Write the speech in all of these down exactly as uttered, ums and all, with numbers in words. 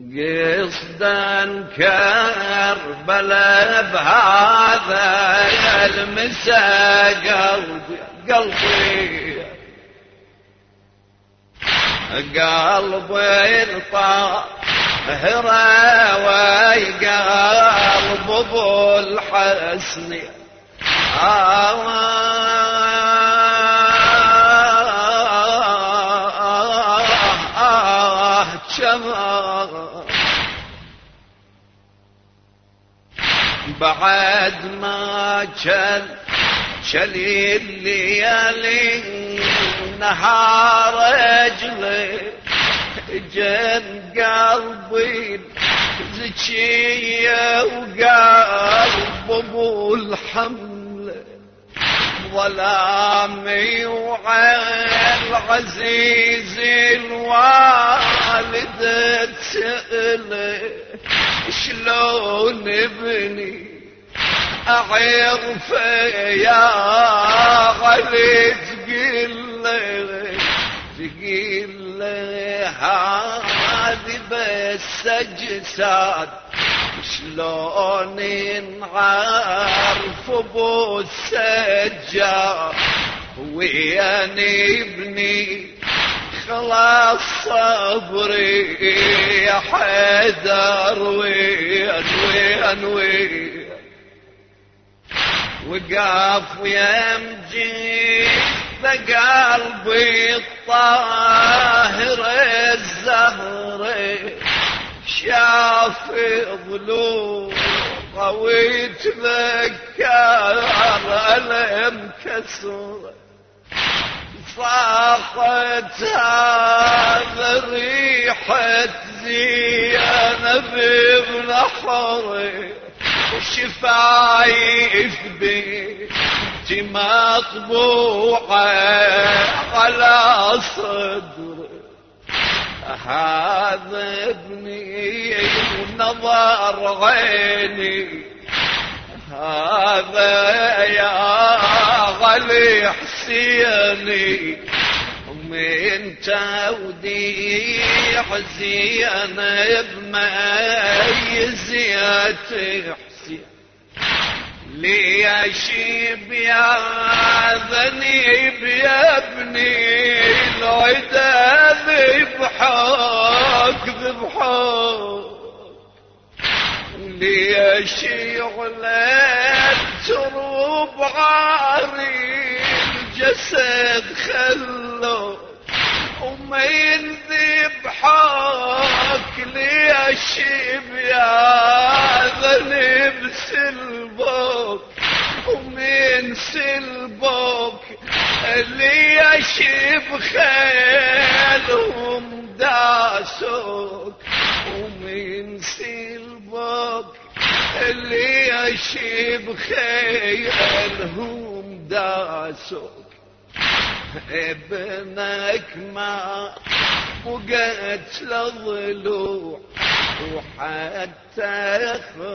قصدا كربلاء بهذا المسا قلبي قلبي قلبي الطاهر وقلب ابو الحسن بعد ما كان شلي الليالي نهار اجلي جن قلبي زكية وقلب ابو الحمل ظلامي وعين عزيز الوالد تسأله شلون ابني اعرف يا غالي تقل تقل هذه بس اجساد شلون نعرف ابو السجاد وين ابني خلاص صبري يا حيدر وين وين وين وقف ويمجي قلبي الطاهر الزهر شاف ضلوع ويتذكر ألم كسر صاحت هذا ريحة زينب بنحري شفايف بنتي مطبوعة على صدري هذا ابني ونظر عيني هذا يا غالي حسيني من توديع زينب ميزيتي حسين ليشيب يا ذنيب يا ابني العدا ذبحك ذبحك ليشيع تروب عاري الجسد خلو وما ينذبحك ليشيب يا ذنب سلبك ومن سلبك ليشيب خيلهم داسك ومن سلبك اللي يشيب خيلهم داسك ابنك ما بقت لضلوع وحتى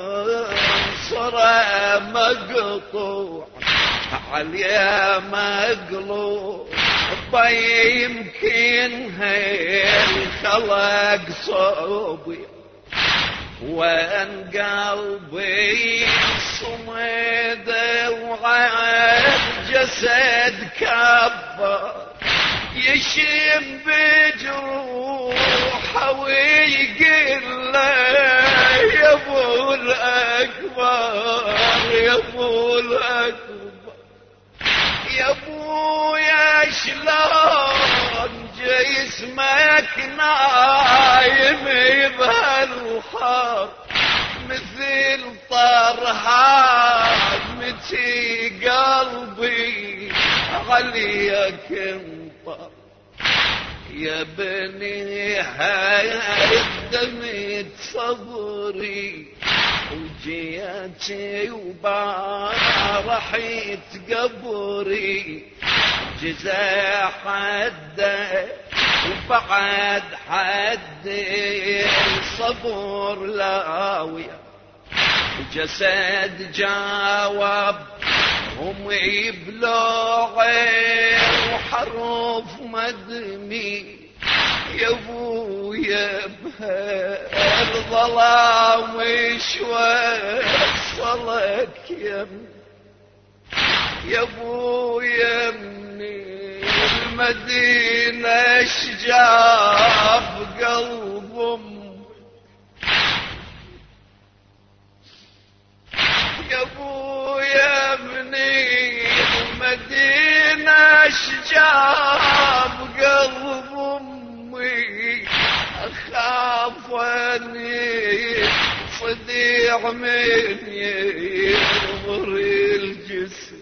خنصره مقطوع عليه مقلوب يمكن هالخلق صوبي وان قلبي صمد وعاد جسد كبر يشم بجروحه ويقل يا ابو الاكبر يا ابو الاكبر يا ابويا شلون جسمك نايم بهالحر مثل طرحات متي قلبي عليك انطر يا بني هدمت صبري وجيتي وبارحت قبري جزا حد وبعد حد الصبر لاوية جسد جاوب هم يبلغ وحروف مدمي يا ابويا بهالظلام شوي وصلك يم يا ابويا من المدينة اشجاب قلب امي يا ابويا من المدينة اشجاب قلب امي اخاف اني صديع من يغمر الجسم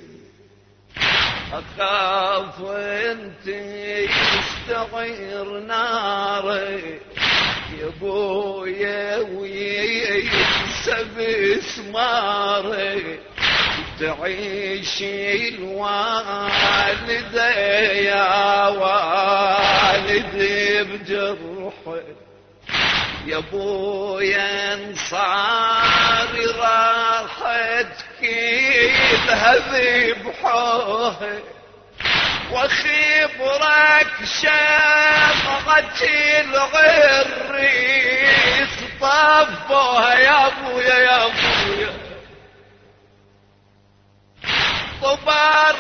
أخاف أنت يستعير ناري يا بويا وينسى بسماري تعيش الوالدة يا والدي بجرحي يا بويا انصاري راحتك الهذي بحوهي وخبرك شمعة العريس طفوها يا ابويا يا ابويا طبار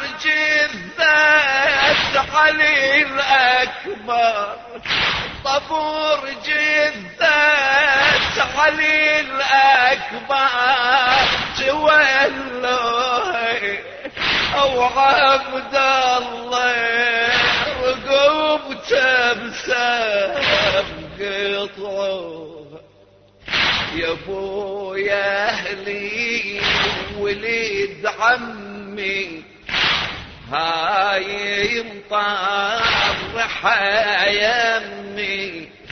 جثة علي الأكبر طبور جثة علي الأكبر تولوه أو عبد الله رقبته بسهم قطعوه يا ابويا اهلي وليد عمي هاي مطرحة يمي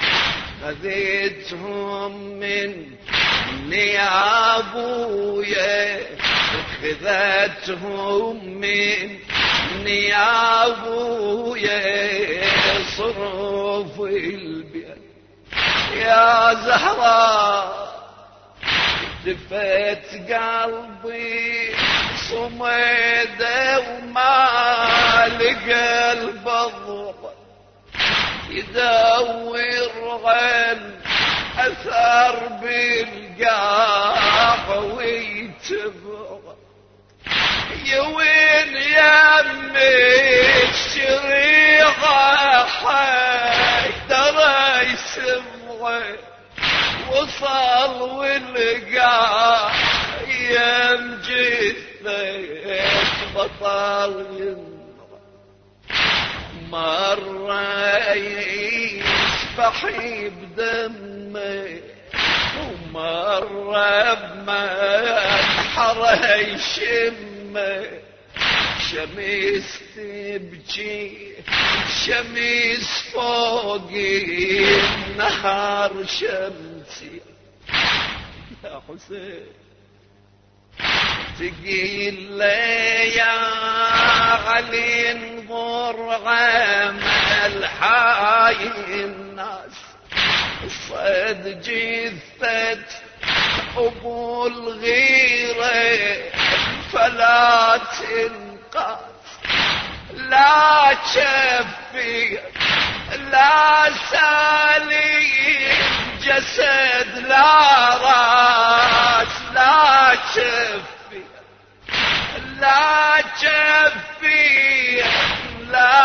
خذيتهم مني يا ابويا خذتهم مني يا ابويا صروف البيت يا زهراء دفت قلبي صميده وما لقى البضع يدور عن اثر بالقاع ويتبع يا وين يمي الشريعة حيدر يسمعي وصل ولقى يم جثة بطل ينظر مرة يسفحي بدمي ومرة بمنحره يشمي شمس تبكي شمس فوقي النهار شمسي يا حسين تقيل لي يا علي انظر عمل حاي الناس صد جثة ابو الغيرة فلا تنقاس لا شفي لا سالي جسد لا راس لا شفي لا شفي لا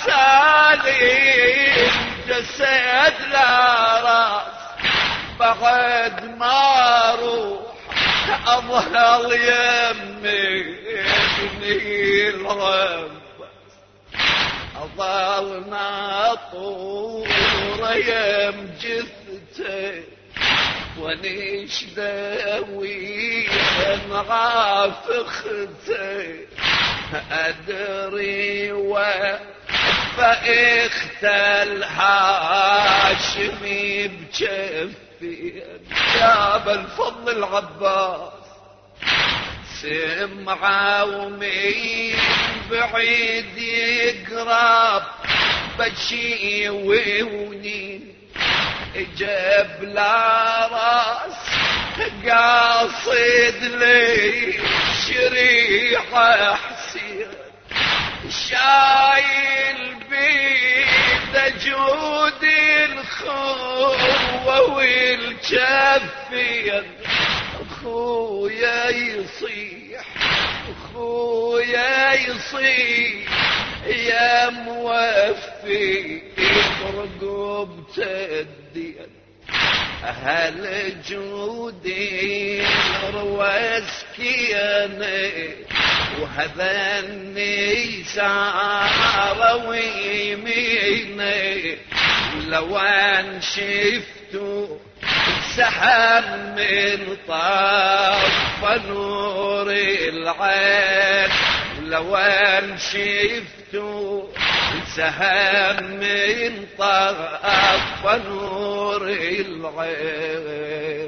سالي جسد لا راس بعد ما اروح اظهر يمي ابني الرب اظل ناطور يم جثته ونيش داوي معافخته ادري وفاخت الهاشمي بجفي جاب الفضل العباس سمعه ومين بعيد يقرب بشي وونين جاب لا راس قاصد لي شريحة حسين شايل بيد جود خوه والجفين خويا يصيح خويا يصيح يا موفي برقبة الدين أهل جودي رواسكيني وهذني سعر ويميني لو ان شفتوا سحب من طرف نور العين لو ان شفتوا سحب من طرف نور العين